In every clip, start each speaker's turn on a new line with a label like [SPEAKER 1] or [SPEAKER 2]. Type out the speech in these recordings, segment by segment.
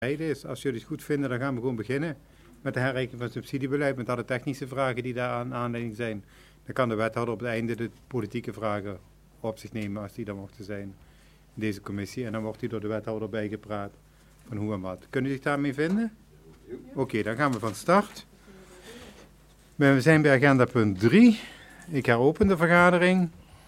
[SPEAKER 1] is. Als jullie het goed vinden, dan gaan we gewoon beginnen met de herrekening van het subsidiebeleid, met alle technische vragen die daar aan aanleiding zijn. Dan kan de wethouder op het einde de politieke vragen op zich nemen, als die er mochten zijn, in deze commissie. En dan wordt hij door de wethouder bijgepraat van hoe en wat. Kunnen jullie zich daarmee vinden? Oké, dan gaan we van start. We zijn bij agenda punt 3. Ik heropen de vergadering.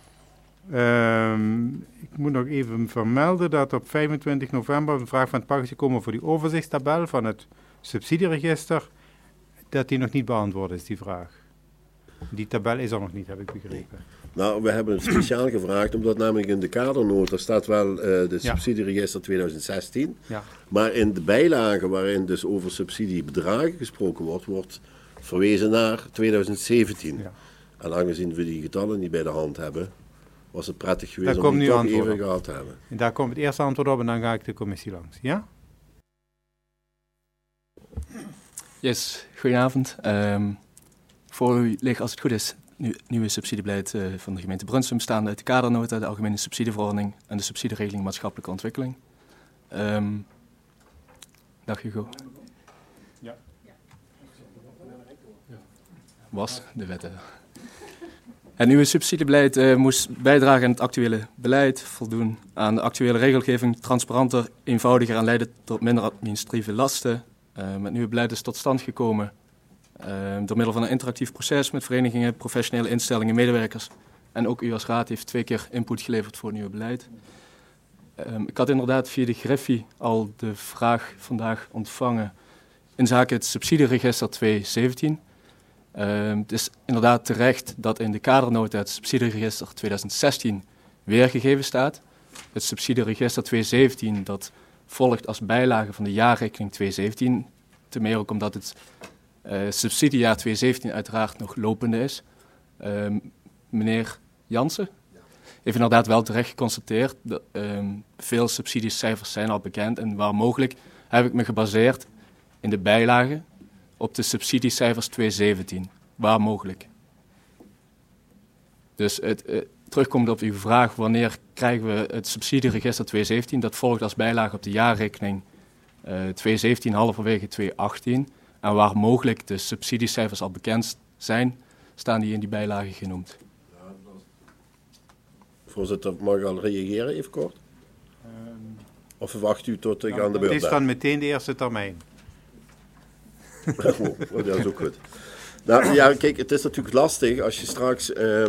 [SPEAKER 1] Ik moet nog even vermelden dat op 25 november een vraag van het pak is gekomen voor die overzichtstabel van het subsidieregister, dat die nog niet beantwoord is, die vraag. Die tabel is er nog niet, heb ik begrepen.
[SPEAKER 2] Nou, we hebben het speciaal gevraagd, omdat namelijk in de kadernota staat wel de subsidieregister 2016.
[SPEAKER 1] Ja.
[SPEAKER 2] Maar in de bijlage waarin dus over subsidiebedragen gesproken wordt, wordt verwezen naar 2017.
[SPEAKER 1] Ja.
[SPEAKER 2] En aangezien we die getallen niet bij de hand hebben, was het prettig geweest
[SPEAKER 1] Daar
[SPEAKER 2] om die toch
[SPEAKER 1] antwoord
[SPEAKER 2] even
[SPEAKER 1] op
[SPEAKER 2] gehad te hebben.
[SPEAKER 1] En daar komt het eerste antwoord op en dan ga ik de commissie langs. Ja?
[SPEAKER 3] Yes, goedenavond. Voor u ligt, als het goed is, nu nieuwe subsidiebeleid van de gemeente Brunsum, bestaande uit de kadernota, de algemene subsidieverordening en de subsidieregeling maatschappelijke ontwikkeling. Dag Hugo.
[SPEAKER 1] Ja.
[SPEAKER 3] Was de wet. Het nieuwe subsidiebeleid moest bijdragen aan het actuele beleid, voldoen aan de actuele regelgeving, transparanter, eenvoudiger en leiden tot minder administratieve lasten. Het nieuwe beleid is tot stand gekomen door middel van een interactief proces met verenigingen, professionele instellingen, medewerkers. En ook u als raad heeft 2 keer input geleverd voor het nieuwe beleid. Ik had inderdaad via de Griffie al de vraag vandaag ontvangen in zaken het subsidieregister 2017. Het is inderdaad terecht dat in de kadernota het subsidieregister 2016 weergegeven staat. Het subsidieregister 2017 dat volgt als bijlage van de jaarrekening 2017. Ten meer ook omdat het subsidiejaar 2017 uiteraard nog lopende is. Meneer Jansen heeft inderdaad wel terecht geconstateerd dat veel subsidiecijfers zijn al bekend. En waar mogelijk heb ik me gebaseerd in de bijlage op de subsidiecijfers 2017, waar mogelijk. Dus terugkomend op uw vraag, wanneer krijgen we het subsidieregister 2017? Dat volgt als bijlage op de jaarrekening 2017, halverwege 2018. En waar mogelijk de subsidiecijfers al bekend zijn, staan die in die bijlage genoemd.
[SPEAKER 2] Voorzitter, mag ik al reageren even kort? Of verwacht u tot ik aan de beurt ben?
[SPEAKER 1] Het is dan meteen de eerste termijn.
[SPEAKER 2] Dat is ook goed. Nou ja, kijk, het is natuurlijk lastig als je straks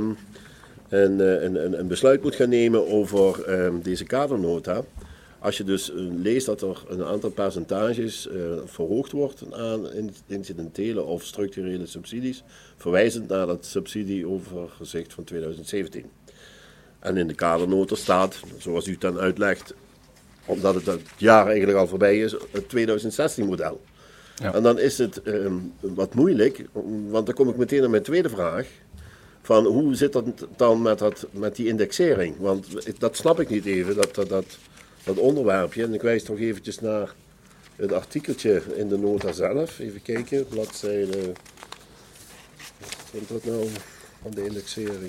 [SPEAKER 2] een besluit moet gaan nemen over deze kadernota. Als je dus leest dat er een aantal percentages verhoogd wordt aan incidentele of structurele subsidies, verwijzend naar dat subsidieoverzicht van 2017. En in de kadernota staat, zoals u het dan uitlegt, omdat het jaar eigenlijk al voorbij is, het 2016-model. Ja. En dan is het wat moeilijk, want dan kom ik meteen naar mijn tweede vraag. Van hoe zit dat dan met die indexering? Want dat snap ik niet even, dat onderwerpje. En ik wijs toch eventjes naar het artikeltje in de nota zelf. Even kijken, bladzijde... Wat is dat nou van de indexering?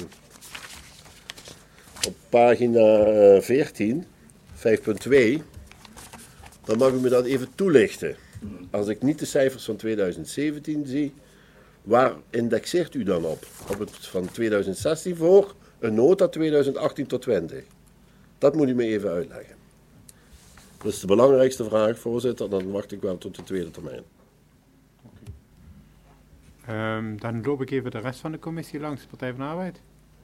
[SPEAKER 2] Op pagina 14, 5.2, dan mag u me dat even toelichten. Als ik niet de cijfers van 2017 zie, waar indexeert u dan op? Op het van 2016 voor een nota 2018 tot 20? Dat moet u me even uitleggen. Dat is de belangrijkste vraag, voorzitter. Dan wacht ik wel tot de tweede termijn.
[SPEAKER 1] Dan loop ik even de rest van de commissie langs, de Partij van de Arbeid.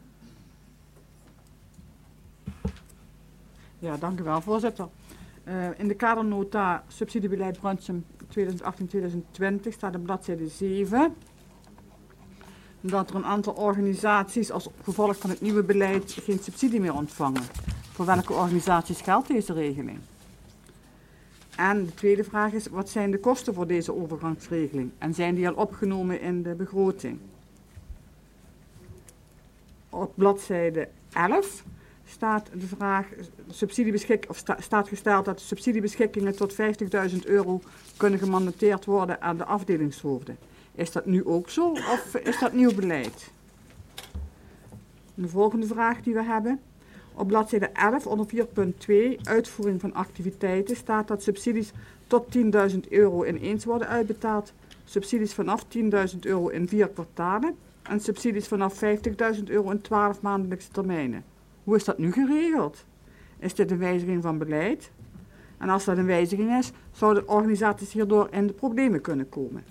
[SPEAKER 4] Ja, dank u wel, voorzitter. In de kadernota subsidiebeleid Brunsum 2018-2020 staat op bladzijde 7 dat er een aantal organisaties als gevolg van het nieuwe beleid geen subsidie meer ontvangen. Voor welke organisaties geldt deze regeling? En de tweede vraag is, wat zijn de kosten voor deze overgangsregeling? En zijn die al opgenomen in de begroting? Op bladzijde 11 staat de vraag, staat gesteld dat subsidiebeschikkingen tot €50.000 kunnen gemandateerd worden aan de afdelingshoofden. Is dat nu ook zo of is dat nieuw beleid? De volgende vraag die we hebben. Op bladzijde 11 onder 4.2 uitvoering van activiteiten staat dat subsidies tot €10.000 ineens worden uitbetaald, subsidies vanaf €10.000 in 4 kwartalen en subsidies vanaf €50.000 in 12 maandelijkse termijnen. Hoe is dat nu geregeld? Is dit een wijziging van beleid? En als dat een wijziging is, zouden organisaties hierdoor in de problemen kunnen komen.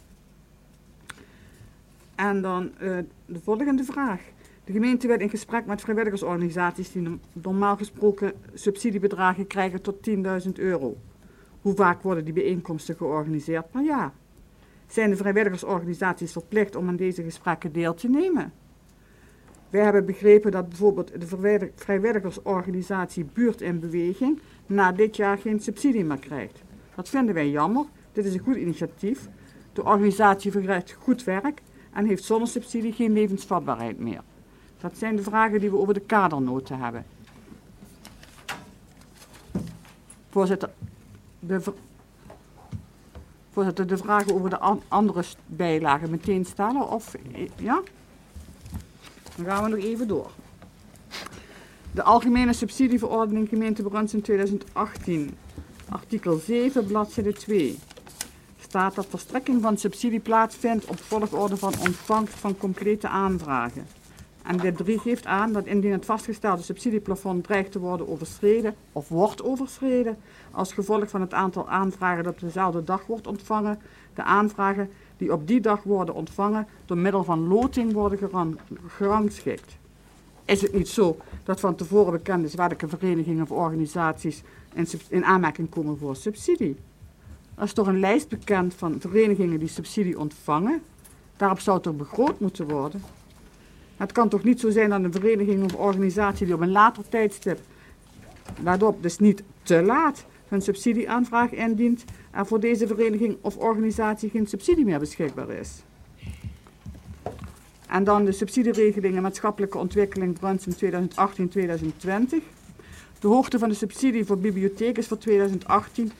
[SPEAKER 4] En dan de volgende vraag. De gemeente wil in gesprek met vrijwilligersorganisaties die normaal gesproken subsidiebedragen krijgen tot €10.000. Hoe vaak worden die bijeenkomsten georganiseerd per jaar? Zijn de vrijwilligersorganisaties verplicht om aan deze gesprekken deel te nemen? Wij hebben begrepen dat bijvoorbeeld de vrijwilligersorganisatie Buurt in Beweging na dit jaar geen subsidie meer krijgt. Dat vinden wij jammer. Dit is een goed initiatief. De organisatie verricht goed werk en heeft zonder subsidie geen levensvatbaarheid meer. Dat zijn de vragen die we over de kadernota hebben. Voorzitter, de vragen over de andere bijlagen meteen stellen of ja? Dan gaan we nog even door. De Algemene Subsidieverordening Gemeente Brunssum 2018, artikel 7, bladzijde 2. Staat dat verstrekking van subsidie plaatsvindt op volgorde van ontvangst van complete aanvragen. En dit 3 geeft aan dat indien het vastgestelde subsidieplafond dreigt te worden overschreden of wordt overschreden, als gevolg van het aantal aanvragen dat op dezelfde dag wordt ontvangen, de aanvragen die op die dag worden ontvangen door middel van loting worden gerangschikt. Is het niet zo dat van tevoren bekend is welke verenigingen of organisaties in aanmerking komen voor subsidie? Er is toch een lijst bekend van verenigingen die subsidie ontvangen? Daarop zou toch begroot moeten worden? Het kan toch niet zo zijn dat een vereniging of organisatie die op een later tijdstip, waarop dus niet te laat, hun subsidieaanvraag indient en voor deze vereniging of organisatie geen subsidie meer beschikbaar is. En dan de subsidieregelingen maatschappelijke ontwikkeling Brunssum 2018-2020. De hoogte van de subsidie voor bibliotheek is voor 2018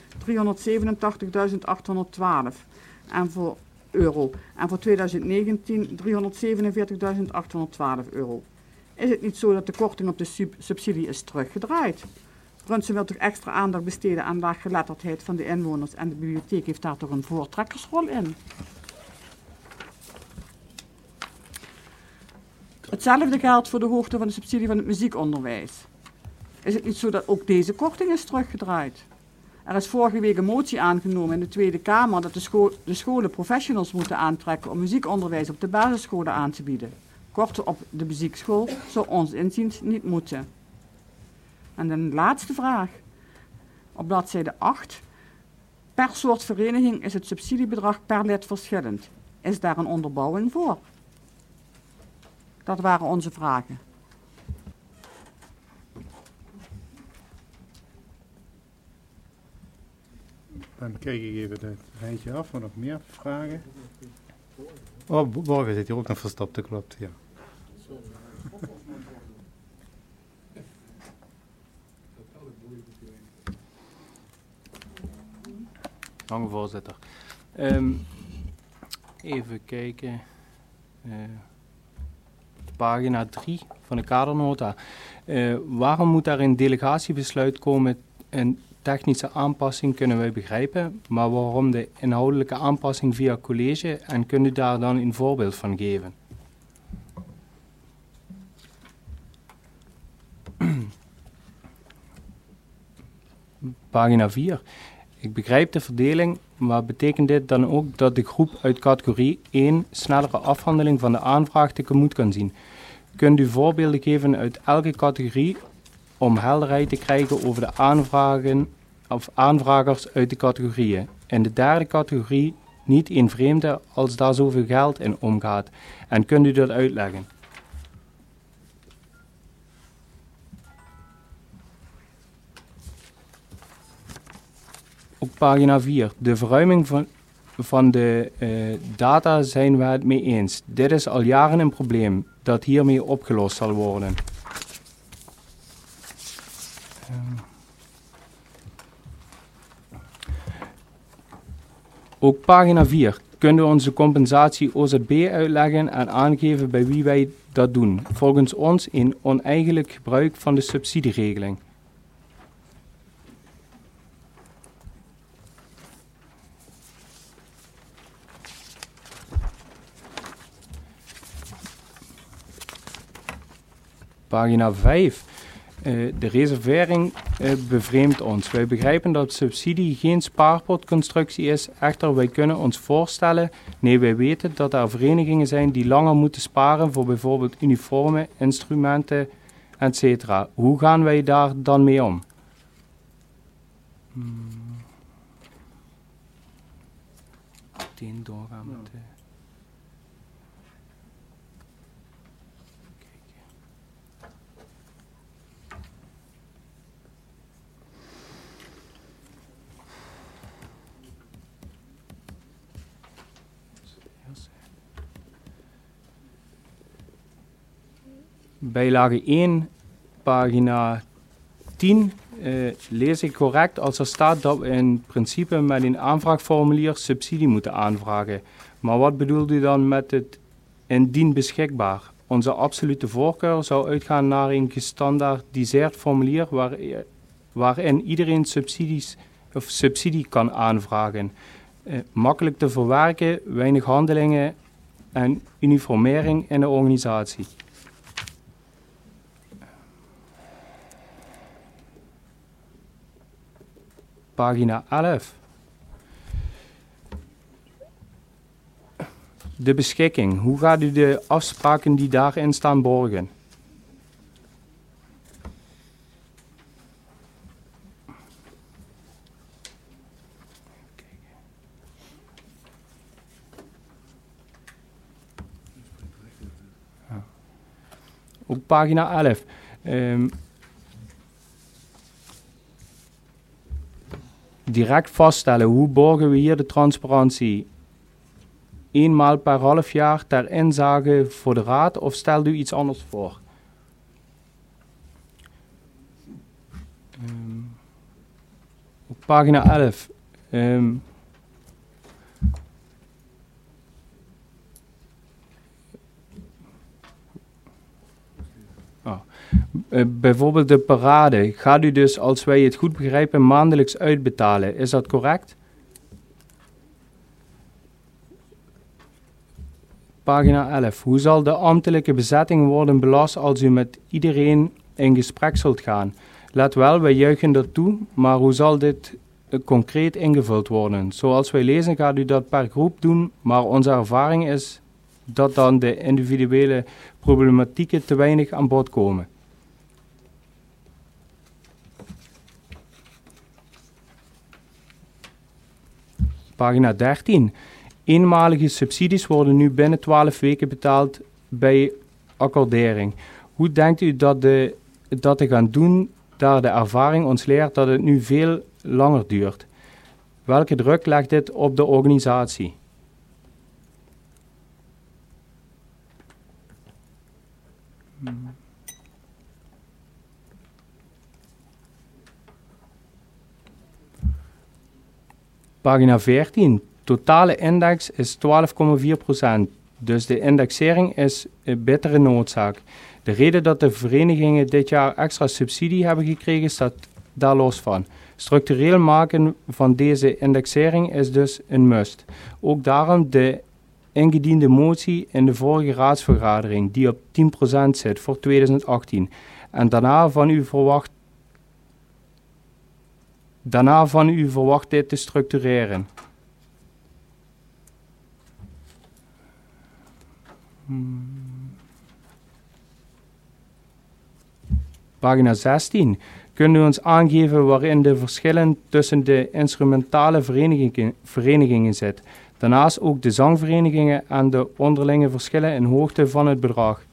[SPEAKER 4] €387.812 euro en voor 2019 €347.812 euro. Is het niet zo dat de korting op de subsidie is teruggedraaid? Brunssum wil toch extra aandacht besteden aan laaggeletterdheid van de inwoners en de bibliotheek heeft daar toch een voortrekkersrol in? Hetzelfde geldt voor de hoogte van de subsidie van het muziekonderwijs. Is het niet zo dat ook deze korting is teruggedraaid? Er is vorige week een motie aangenomen in de Tweede Kamer dat de scholen professionals moeten aantrekken om muziekonderwijs op de basisscholen aan te bieden. Korten op de muziekschool zou ons inziens niet moeten. En de laatste vraag. Op bladzijde 8. Per soort vereniging is het subsidiebedrag per lid verschillend. Is daar een onderbouwing voor? Dat waren onze vragen.
[SPEAKER 1] Dan kijk ik even het rijtje af, maar nog meer vragen? Oh, Borgen zit hier ook nog verstopt, dat klopt, ja.
[SPEAKER 5] Dank u, voorzitter. Even kijken. Pagina 3 van de kadernota. Waarom moet daar een delegatiebesluit komen? Een technische aanpassing kunnen wij begrijpen, maar waarom de inhoudelijke aanpassing via college en kunt u daar dan een voorbeeld van geven? Pagina 4. Ik begrijp de verdeling, maar betekent dit dan ook dat de groep uit categorie 1 snellere afhandeling van de aanvraag tegemoet kan zien? Kunt u voorbeelden geven uit elke categorie om helderheid te krijgen over de aanvragen of aanvragers uit de categorieën? In de derde categorie niet een vreemde als daar zoveel geld in omgaat. En kunt u dat uitleggen? Op pagina 4. De verruiming van de data zijn we het mee eens. Dit is al jaren een probleem dat hiermee opgelost zal worden. Ook pagina 4. Kunnen we onze compensatie OZB uitleggen en aangeven bij wie wij dat doen? Volgens ons een oneigenlijk gebruik van de subsidieregeling. Pagina 5. De reservering bevreemdt ons. Wij begrijpen dat subsidie geen spaarpotconstructie is, echter wij kunnen ons voorstellen, nee wij weten dat er verenigingen zijn die langer moeten sparen voor bijvoorbeeld uniformen, instrumenten, etc. Hoe gaan wij daar dan mee om? Meteen doorgaan met de... Bijlage 1, pagina 10, lees ik correct als er staat dat we in principe met een aanvraagformulier subsidie moeten aanvragen. Maar wat bedoelt u dan met het indien beschikbaar? Onze absolute voorkeur zou uitgaan naar een gestandaardiseerd formulier waarin iedereen subsidie kan aanvragen. Makkelijk te verwerken, weinig handelingen en uniformering in de organisatie. Pagina 11. De beschikking. Hoe gaat u de afspraken die daarin staan borgen? Op pagina 11. Direct vaststellen, hoe borgen we hier de transparantie? Eenmaal per half jaar ter inzage voor de raad of stelt u iets anders voor? Op pagina 11. Bijvoorbeeld de parade. Gaat u dus, als wij het goed begrijpen, maandelijks uitbetalen? Is dat correct? Pagina 11. Hoe zal de ambtelijke bezetting worden belast als u met iedereen in gesprek zult gaan? Let wel, wij juichen dat toe, maar hoe zal dit concreet ingevuld worden? Zoals wij lezen gaat u dat per groep doen, maar onze ervaring is dat dan de individuele problematieken te weinig aan bod komen. Pagina 13. Eenmalige subsidies worden nu binnen 12 weken betaald bij accordering. Hoe denkt u dat te gaan doen, daar de ervaring ons leert dat het nu veel langer duurt? Welke druk legt dit op de organisatie? Pagina 14. Totale index is 12,4%. Dus de indexering is een bittere noodzaak. De reden dat de verenigingen dit jaar extra subsidie hebben gekregen staat daar los van. Structureel maken van deze indexering is dus een must. Ook daarom de ingediende motie in de vorige raadsvergadering die op 10% zit voor 2018. En daarna van u verwacht dit te structureren. Pagina 16. Kunt u ons aangeven waarin de verschillen tussen de instrumentale verenigingen zit? Daarnaast ook de zangverenigingen en de onderlinge verschillen in hoogte van het bedrag.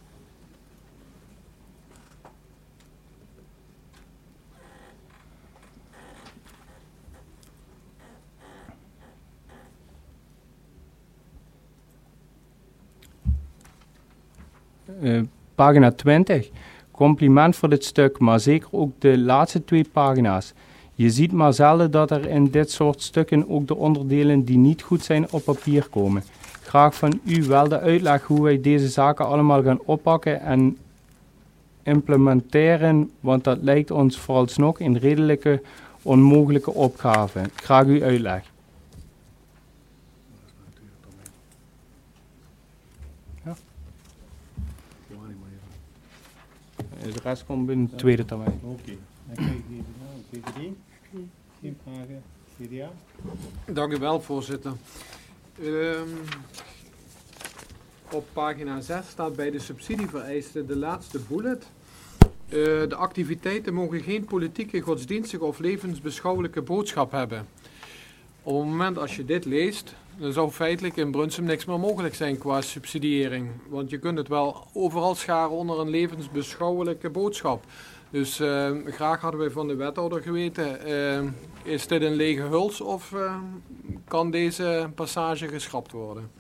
[SPEAKER 5] Pagina 20. Compliment voor dit stuk, maar zeker ook de laatste 2 pagina's. Je ziet maar zelden dat er in dit soort stukken ook de onderdelen die niet goed zijn op papier komen. Graag van u wel de uitleg hoe wij deze zaken allemaal gaan oppakken en implementeren, want dat lijkt ons vooralsnog een redelijke onmogelijke opgave. Graag uw uitleg. Ja. De rest komt binnen de tweede termijn.
[SPEAKER 1] Oké. Dan krijg ik even naar VVD. Geen vragen. CDA.
[SPEAKER 6] Dank u wel, voorzitter. Op pagina 6 staat bij de subsidievereisten de laatste bullet. De activiteiten mogen geen politieke, godsdienstige of levensbeschouwelijke boodschap hebben. Op het moment als je dit leest, dan zou feitelijk in Brunsum niks meer mogelijk zijn qua subsidiëring. Want je kunt het wel overal scharen onder een levensbeschouwelijke boodschap. Dus graag hadden wij van de wethouder geweten, is dit een lege huls of kan deze passage geschrapt worden?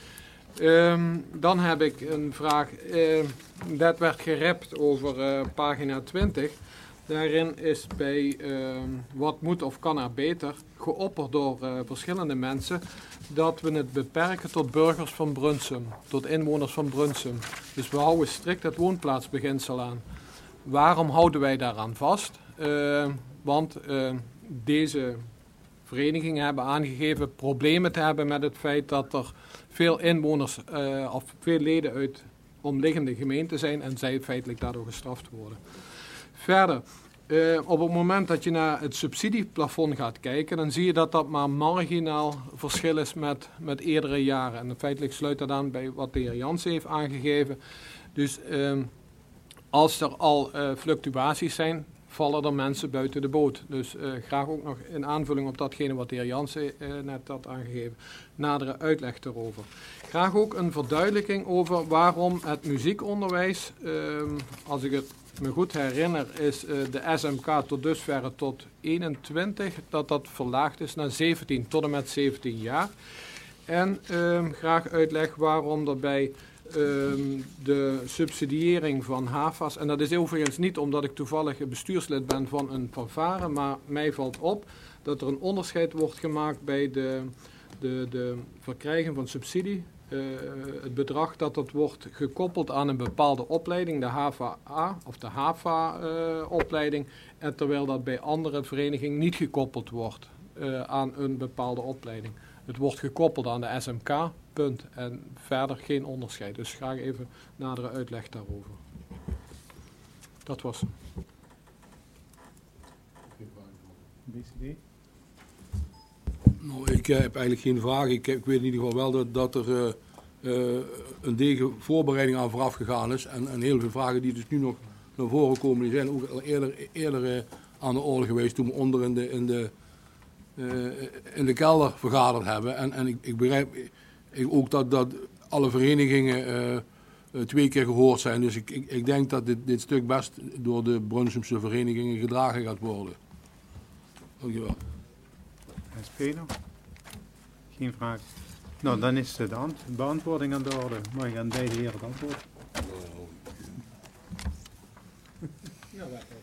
[SPEAKER 6] Dan heb ik een vraag, dat werd gerept over pagina 20. Daarin is bij wat moet of kan er beter geopperd door verschillende mensen dat we het beperken tot burgers van Brunsum, tot inwoners van Brunsum. Dus we houden strikt het woonplaatsbeginsel aan. Waarom houden wij daaraan vast? Want deze verenigingen hebben aangegeven problemen te hebben met het feit dat er veel inwoners of veel leden uit omliggende gemeenten zijn en zij feitelijk daardoor gestraft worden. Verder, op het moment dat je naar het subsidieplafond gaat kijken, dan zie je dat dat maar marginaal verschil is met eerdere jaren. En feitelijk sluit dat aan bij wat de heer Jansen heeft aangegeven. Dus als er al fluctuaties zijn, vallen er mensen buiten de boot. Dus graag ook nog in aanvulling op datgene wat de heer Jansen net had aangegeven, nadere uitleg erover. Graag ook een verduidelijking over waarom het muziekonderwijs, als ik het me goed herinner, is de SMK tot dusverre tot 21, dat verlaagd is naar 17, tot en met 17 jaar. En graag uitleg waarom er bij de subsidiëring van HAVA's, en dat is overigens niet omdat ik toevallig bestuurslid ben van een fanfare, maar mij valt op dat er een onderscheid wordt gemaakt bij de verkrijgen van subsidie. Het bedrag dat wordt gekoppeld aan een bepaalde opleiding, de HAVA of de HAVA-opleiding, en terwijl dat bij andere verenigingen niet gekoppeld wordt aan een bepaalde opleiding. Het wordt gekoppeld aan de SMK, punt. En verder geen onderscheid. Dus graag even nadere uitleg daarover. Dat was hem.
[SPEAKER 1] BCD.
[SPEAKER 7] Nou, ik heb eigenlijk geen vraag. Ik weet in ieder geval wel dat er een degen voorbereiding aan vooraf gegaan is. En heel veel vragen die dus nu nog naar voren komen, die zijn ook al eerder aan de orde geweest toen we onder in de kelder vergaderd hebben. En ik begrijp ook dat alle verenigingen 2 keer gehoord zijn. Dus ik denk dat dit stuk best door de Brunsumse verenigingen gedragen gaat worden. Dankjewel.
[SPEAKER 1] SP nog? Geen vraag. Nou, dan is de beantwoording aan de orde. Mag ik aan beide heren het antwoord?
[SPEAKER 6] Ja,